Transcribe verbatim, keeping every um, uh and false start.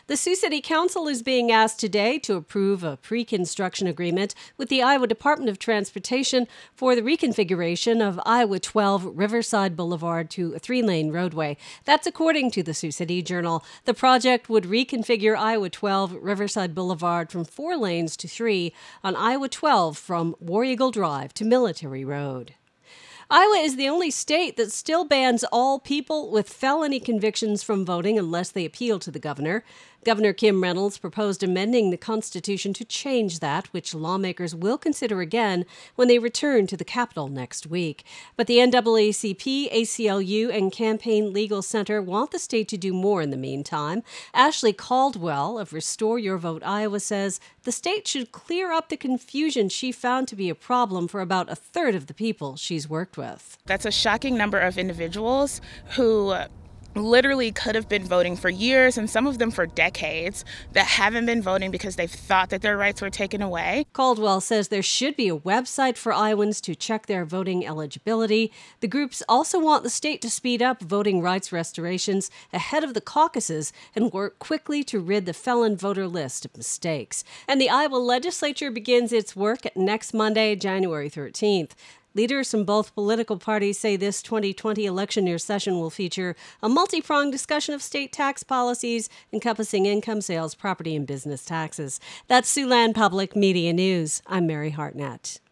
The Sioux City Council is being asked today to approve a pre-construction agreement with the Iowa Department of Transportation for the reconfiguration of Iowa twelve Riverside Boulevard to a three-lane roadway. That's according to the Sioux City Journal. The project would reconfigure Iowa twelve Riverside Boulevard from four lanes to three on Iowa twelve from War Eagle Drive to Military Road. Iowa is the only state that still bans all people with felony convictions from voting unless they appeal to the governor. Governor Kim Reynolds proposed amending the Constitution to change that, which lawmakers will consider again when they return to the Capitol next week. But the N double A C P, A C L U, and Campaign Legal Center want the state to do more in the meantime. Ashley Caldwell of Restore Your Vote Iowa says the state should clear up the confusion she found to be a problem for about a third of the people she's worked with. That's a shocking number of individuals who literally could have been voting for years and some of them for decades that haven't been voting because they've thought that their rights were taken away. Caldwell says there should be a website for Iowans to check their voting eligibility. The groups also want the state to speed up voting rights restorations ahead of the caucuses and work quickly to rid the felon voter list of mistakes. And the Iowa legislature begins its work next Monday, January thirteenth. Leaders from both political parties say this twenty twenty election year session will feature a multi-pronged discussion of state tax policies encompassing income, sales, property, and business taxes. That's Siouxland Public Media News. I'm Mary Hartnett.